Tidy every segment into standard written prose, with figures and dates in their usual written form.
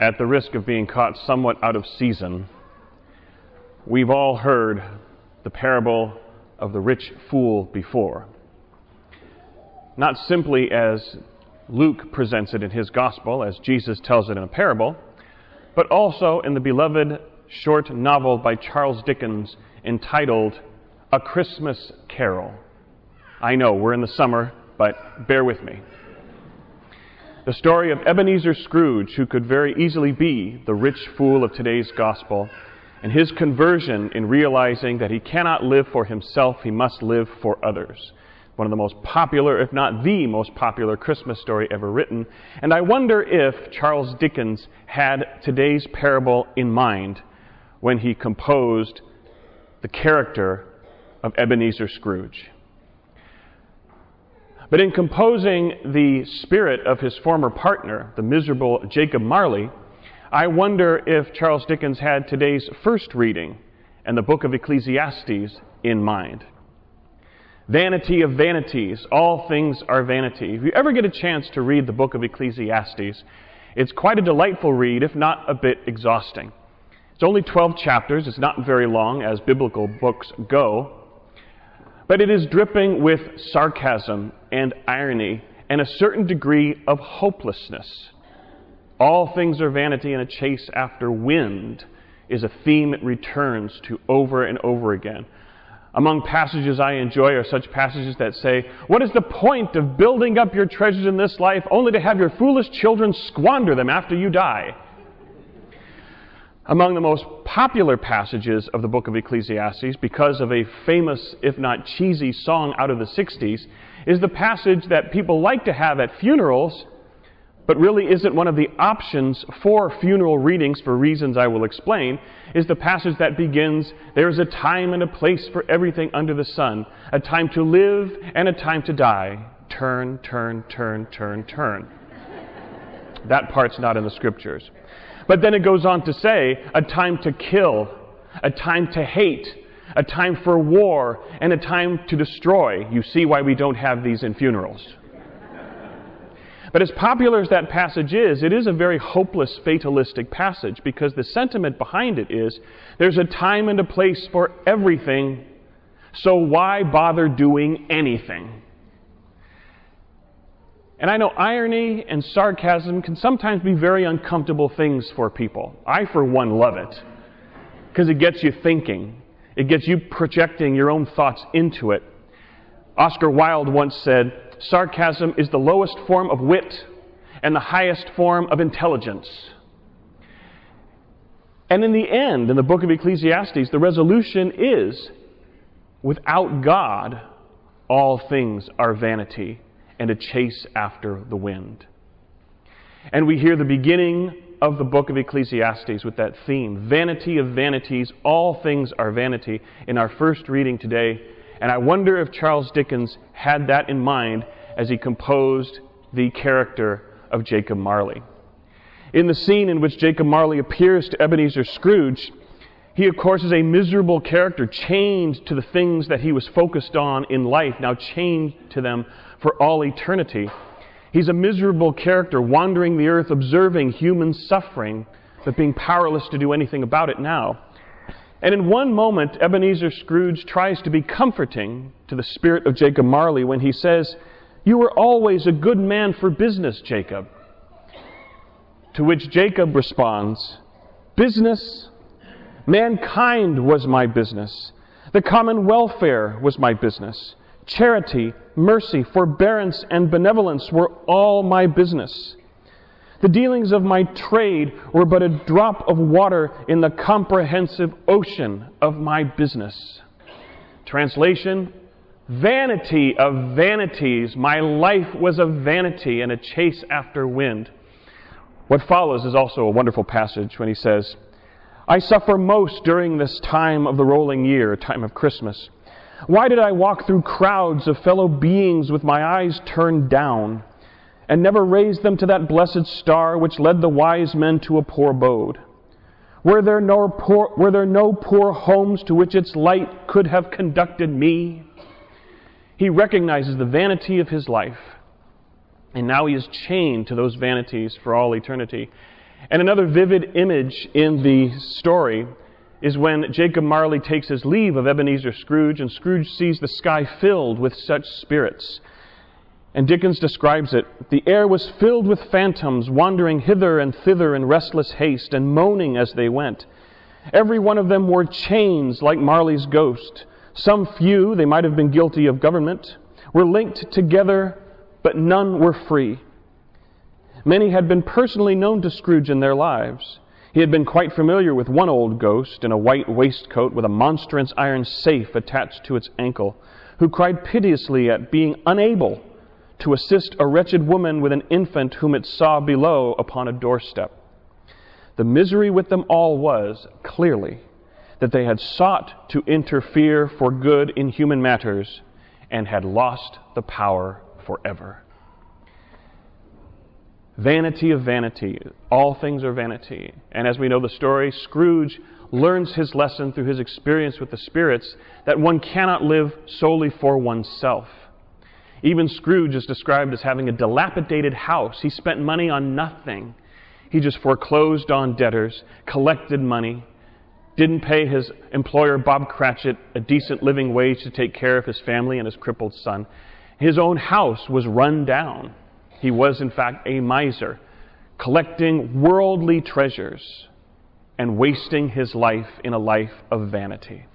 At the risk of being caught somewhat out of season, we've all heard the parable of the rich fool before. Not simply as Luke presents it in his gospel, as Jesus tells it in a parable, but also in the beloved short novel by Charles Dickens entitled A Christmas Carol. I know, we're in the summer, but bear with me. The story of Ebenezer Scrooge, who could very easily be the rich fool of today's gospel, and his conversion in realizing that he cannot live for himself, he must live for others. One of the most popular, if not the most popular, Christmas story ever written. And I wonder if Charles Dickens had today's parable in mind when he composed the character of Ebenezer Scrooge. But in composing the spirit of his former partner, the miserable Jacob Marley, I wonder if Charles Dickens had today's first reading and the book of Ecclesiastes in mind. Vanity of vanities, all things are vanity. If you ever get a chance to read the book of Ecclesiastes, it's quite a delightful read, if not a bit exhausting. It's only 12 chapters, it's not very long as biblical books go, but it is dripping with sarcasm and irony and a certain degree of hopelessness. All things are vanity, and a chase after wind is a theme it returns to over and over again. Among passages I enjoy are such passages that say, "What is the point of building up your treasures in this life only to have your foolish children squander them after you die?" Among the most popular passages of the book of Ecclesiastes, because of a famous, if not cheesy, song out of the 60s, is the passage that people like to have at funerals, but really isn't one of the options for funeral readings for reasons I will explain, is the passage that begins, "There is a time and a place for everything under the sun, a time to live and a time to die. Turn, turn, turn, turn, turn." That part's not in the scriptures. But then it goes on to say, a time to kill, a time to hate, a time for war, and a time to destroy. You see why we don't have these in funerals. But as popular as that passage is, it is a very hopeless, fatalistic passage, because the sentiment behind it is, there's a time and a place for everything, so why bother doing anything? And I know irony and sarcasm can sometimes be very uncomfortable things for people. I, for one, love it, because it gets you thinking. It gets you projecting your own thoughts into it. Oscar Wilde once said, "Sarcasm is the lowest form of wit and the highest form of intelligence." And in the end, in the book of Ecclesiastes, the resolution is, without God, all things are vanity and a chase after the wind. And we hear the beginning of the book of Ecclesiastes with that theme, vanity of vanities, all things are vanity, in our first reading today. And I wonder if Charles Dickens had that in mind as he composed the character of Jacob Marley. In the scene in which Jacob Marley appears to Ebenezer Scrooge, he, of course, is a miserable character, chained to the things that he was focused on in life, now chained to them for all eternity. He's a miserable character, wandering the earth, observing human suffering, but being powerless to do anything about it now. And in one moment, Ebenezer Scrooge tries to be comforting to the spirit of Jacob Marley when he says, "You were always a good man for business, Jacob." To which Jacob responds, "Business? Mankind was my business. The common welfare was my business. Charity, mercy, forbearance, and benevolence were all my business. The dealings of my trade were but a drop of water in the comprehensive ocean of my business." Translation, vanity of vanities. My life was a vanity and a chase after wind. What follows is also a wonderful passage when he says, "I suffer most during this time of the rolling year, time of Christmas. Why did I walk through crowds of fellow beings with my eyes turned down, and never raise them to that blessed star which led the wise men to a poor abode? Were there no poor homes to which its light could have conducted me?" He recognizes the vanity of his life, and now he is chained to those vanities for all eternity. And another vivid image in the story is when Jacob Marley takes his leave of Ebenezer Scrooge, and Scrooge sees the sky filled with such spirits. And Dickens describes it: "The air was filled with phantoms, wandering hither and thither in restless haste, and moaning as they went. Every one of them wore chains like Marley's ghost. Some few, they might have been guilty of government, were linked together, but none were free." Many had been personally known to Scrooge in their lives. He had been quite familiar with one old ghost in a white waistcoat with a monstrous iron safe attached to its ankle, who cried piteously at being unable to assist a wretched woman with an infant whom it saw below upon a doorstep. The misery with them all was, clearly, that they had sought to interfere for good in human matters and had lost the power forever. Vanity of vanity. All things are vanity. And as we know the story, Scrooge learns his lesson through his experience with the spirits that one cannot live solely for oneself. Even Scrooge is described as having a dilapidated house. He spent money on nothing. He just foreclosed on debtors, collected money, didn't pay his employer, Bob Cratchit, a decent living wage to take care of his family and his crippled son. His own house was run down. He was, in fact, a miser, collecting worldly treasures and wasting his life in a life of vanity.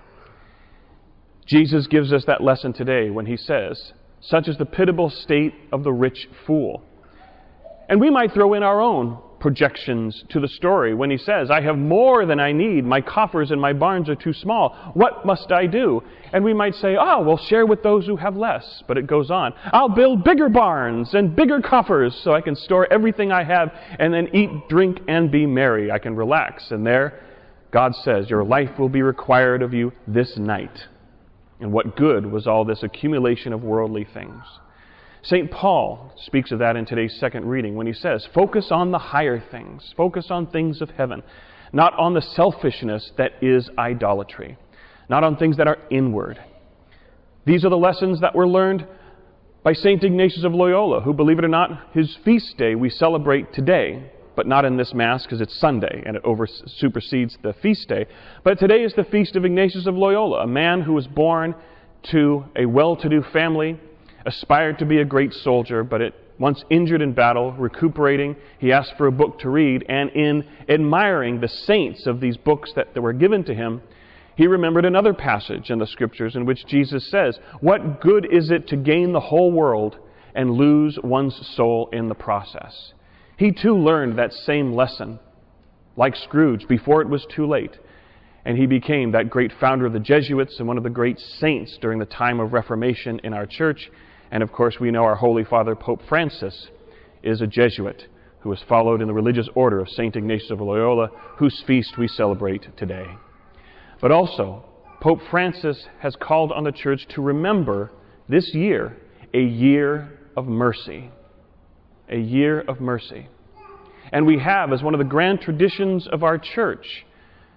Jesus gives us that lesson today when he says, "Such is the pitiable state of the rich fool." And we might throw in our own projections to the story when he says, "I have more than I need. My coffers and my barns are too small. What must I do?" And we might say, "Oh, we'll share with those who have less." But it goes on. "I'll build bigger barns and bigger coffers so I can store everything I have and then eat, drink, and be merry. I can relax." And there, God says, "Your life will be required of you this night." And what good was all this accumulation of worldly things? St. Paul speaks of that in today's second reading when he says, "Focus on the higher things. Focus on things of heaven, not on the selfishness that is idolatry, not on things that are inward." These are the lessons that were learned by St. Ignatius of Loyola, who, believe it or not, his feast day we celebrate today, but not in this Mass because it's Sunday and it supersedes the feast day. But today is the feast of Ignatius of Loyola, a man who was born to a well-to-do family, aspired to be a great soldier, but once injured in battle, recuperating, he asked for a book to read, and in admiring the saints of these books that were given to him, he remembered another passage in the Scriptures in which Jesus says, "What good is it to gain the whole world and lose one's soul in the process?" He too learned that same lesson, like Scrooge, before it was too late. And he became that great founder of the Jesuits and one of the great saints during the time of Reformation in our church. And of course, we know our Holy Father, Pope Francis, is a Jesuit who was followed in the religious order of St. Ignatius of Loyola, whose feast we celebrate today. But also, Pope Francis has called on the church to remember this year a year of mercy. A year of mercy. And we have, as one of the grand traditions of our church,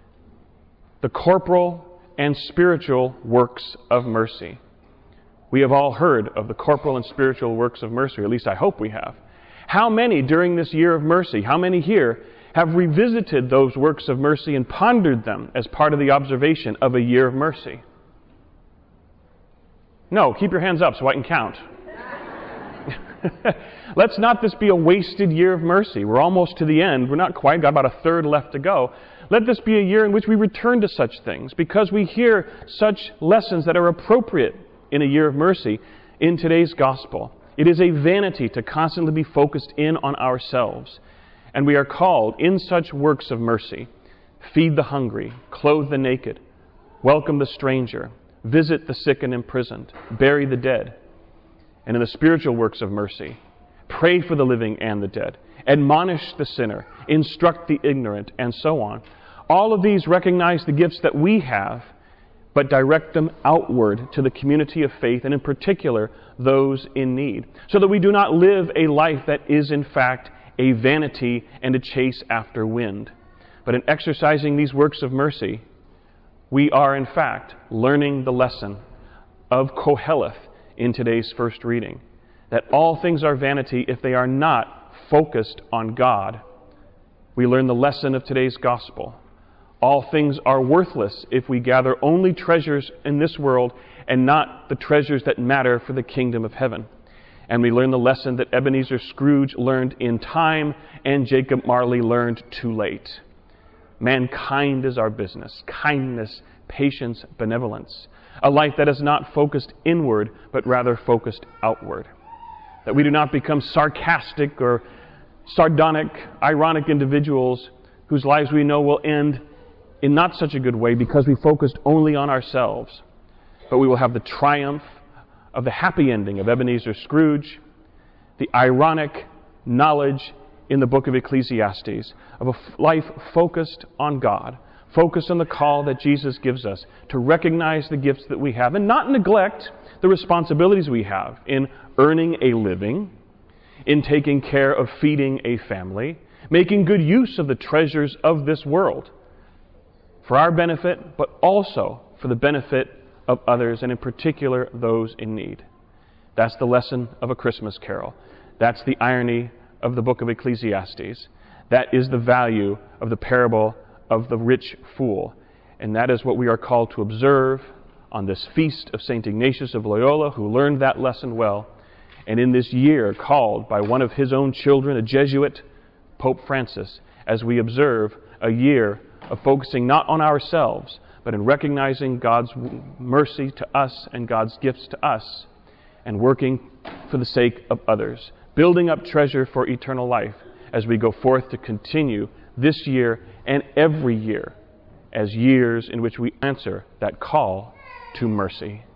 the corporal and spiritual works of mercy. We have all heard of the corporal and spiritual works of mercy, or at least I hope we have. How many during this year of mercy, how many here have revisited those works of mercy and pondered them as part of the observation of a year of mercy? No, keep your hands up so I can count. Let's not this be a wasted year of mercy. We're almost to the end. We're not quite, got about a third left to go. Let this be a year in which we return to such things because we hear such lessons that are appropriate in a year of mercy in today's gospel. It is a vanity to constantly be focused in on ourselves. And we are called in such works of mercy, feed the hungry, clothe the naked, welcome the stranger, visit the sick and imprisoned, bury the dead. And in the spiritual works of mercy, pray for the living and the dead, admonish the sinner, instruct the ignorant, and so on. All of these recognize the gifts that we have, but direct them outward to the community of faith, and in particular, those in need, so that we do not live a life that is in fact a vanity and a chase after wind. But in exercising these works of mercy, we are in fact learning the lesson of Koheleth in today's first reading, that all things are vanity if they are not focused on God, We learn the lesson of today's gospel. All things are worthless if we gather only treasures in this world and not the treasures that matter for the kingdom of heaven. And we learn the lesson that Ebenezer Scrooge learned in time and Jacob Marley learned too late. Mankind is our business. Kindness, patience, benevolence. A life that is not focused inward, but rather focused outward. That we do not become sarcastic or sardonic, ironic individuals whose lives we know will end in not such a good way because we focused only on ourselves. But we will have the triumph of the happy ending of Ebenezer Scrooge, the ironic knowledge in the book of Ecclesiastes of a life focused on God, focused on the call that Jesus gives us to recognize the gifts that we have and not neglect the responsibilities we have in earning a living, in taking care of feeding a family, making good use of the treasures of this world for our benefit, but also for the benefit of others, and in particular, those in need. That's the lesson of A Christmas Carol. That's the irony of the book of Ecclesiastes. That is the value of the parable of the rich fool. And that is what we are called to observe on this feast of St. Ignatius of Loyola, who learned that lesson well, and in this year called by one of his own children, a Jesuit, Pope Francis, as we observe a year of focusing not on ourselves, but in recognizing God's mercy to us and God's gifts to us, and working for the sake of others, building up treasure for eternal life as we go forth to continue this year and every year as years in which we answer that call to mercy.